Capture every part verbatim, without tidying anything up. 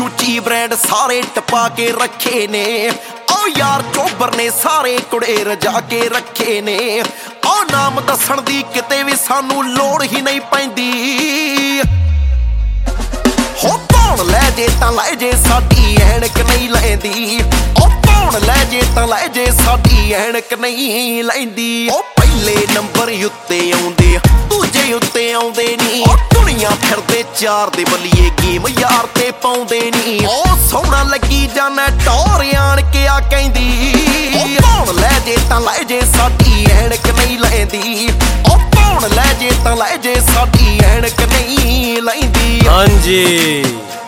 ਗੁੱਚੀ brand ਸਾਰੇ ਟਪਾ ਕੇ ਰੱਖੇ ਨੇ। ਓ ਯਾਰ ਚੋਬਰ ਨੇ ਸਾਰੇ ਕੁੜੇ ਰਜਾ ਕੇ ਰੱਖੇ ਨੇ। ਓ ਨਾਮ ਦੱਸਣ ਦੀ ਕਿਤੇ ਵੀ ਸਾਨੂੰ ਲੋੜ ਹੀ ਨਹੀਂ ਪੈਂਦੀ। ਹੋ ਕੌਣ ਲੈ ਜੇ ਤਾਂ ਲੈ ਜੇ ਸਾਡੀ ਐਨਕ ਨਹੀਂ ਲੈਂਦੀ। ਓ ਕੌਣ ਲੈ ਜੇ ਤਾਂ ਲੈ ਜੇ ਸਾਡੀ ਐਨਕ ਨਹੀਂ ਲੈਂਦੀ। ਓ ਪਹਿਲੇ ਨੰਬਰ ਉੱਤੇ ਆਉਂਦੇ ਦੂਜੇ ਉੱਤੇ ਆਉਂਦੇ ਨੀ। ਓ ਦੁਨੀਆ ਫਿਰਦੇ ਚਾਰ ਦੇ ਬੱਲੀਏ ਗੇਮ ਯਾਰ ਤੇ ਪਾਉਂਦੇ ਨੀ। ਓ ਸੋਹਣਾ ਲੱਗੀ ਜਾਣਾ ਟੌਰ ਆਣ ਕੇ ਆ ਕਹਿੰਦੀ। ਓ ਕੌਣ ਲੈ ਜੇ ਤਾਂ ਲੈ ਜੇ ਸਾਡੀ ਐਨਕ ਨਹੀਂ ਲੈਂਦੀ। ਓ ਕੌਣ ਲੈ ਜੇ ਤਾਂ ਲੈ ਜੇ ਸਾਡੀ ਐਨਕ ਨਹੀਂ ਲੈਂਦੀ। ਹਾਂਜੀ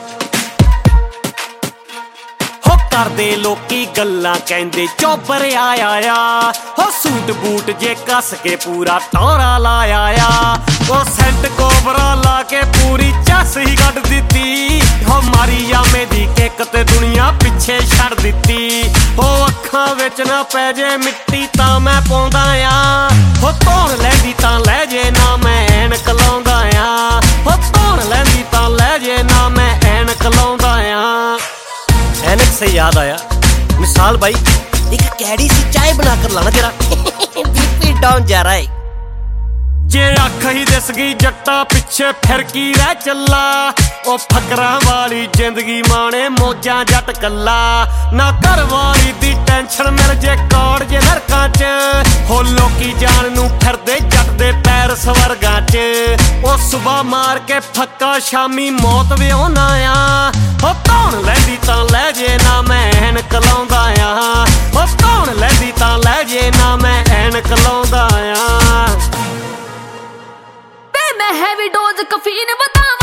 ਹੋ ਕਰਦੇ ਲੋਕੀ ਗੱਲਾਂ ਕਹਿੰਦੇ ਚੋਬਰ ਆਇਆ ਆ। ਹੋ ਸੂਟ ਬੂਟ ਜੇ ਕੱਸ ਕੇ ਪੂਰਾ ਟੌਰਾ ਲਾਇਆ ਆ। ਉਹ ਸੈਂਟ ਕੋਬਰਾ ਲਾ ਕੇ ਪੂਰੀ ਚੱਸ ਹੀ ਕੱਢ ਦਿੱਤੀ। ਹੋ ਮਾਰੀ ਜਾਮੇ ਦੀ ਕਿੱਕ ਤੇ ਦੁਨੀਆ ਪਿੱਛੇ ਛੱਡ ਦਿੱਤੀ। ਹੋ ਅੱਖਾਂ ਵਿੱਚ ਨਾ ਪੈ ਜੇ ਮਿੱਟੀ ਤਾਂ ਮੈਂ ਪਾਉਂਦਾ ਆ। ਹੋ ਧੌਣ ਲੈਂਦੀ ਤਾਂ ਲੈ ਜੇ ਨਾ ਮੈਂ ਐਨਕ ਲਾਉਂਦਾ ਆ। ਹੋ ਧੌਣ ਲੈਂਦੀ ਤਾਂ ਲੈ ਜੇ ਨਾ ਮੈਂ ਐਨਕ ਲਾਉਂਦਾ ਆ। एनक से याद आया मिसाल भाई एक कैडी सी चाय बना कर लाना तेरा बीपी डाउन जा रहा है। जे अख ही दिस गई जट्टा पिछे फिर की रह चला। ओ फकरां वाली जिंदगी माने मौजां जट कला। ना घर वाली दी टेंशन मिल जे कौड़ जे नरकां च। हो लोकी जान नूं फिरदे जट दे पैर स्वर्गां च। ओ सुबह मार के फक्का शामी मौत विआउणा आ। हो धौण लैंदी तां लै जे ना मैं ऐनक लाउंदा आ। हो धौण लैंदी तां लै जे ना मैं ऐनक लाउंदा आ। मैं हैवी डोज कफीन बतावा।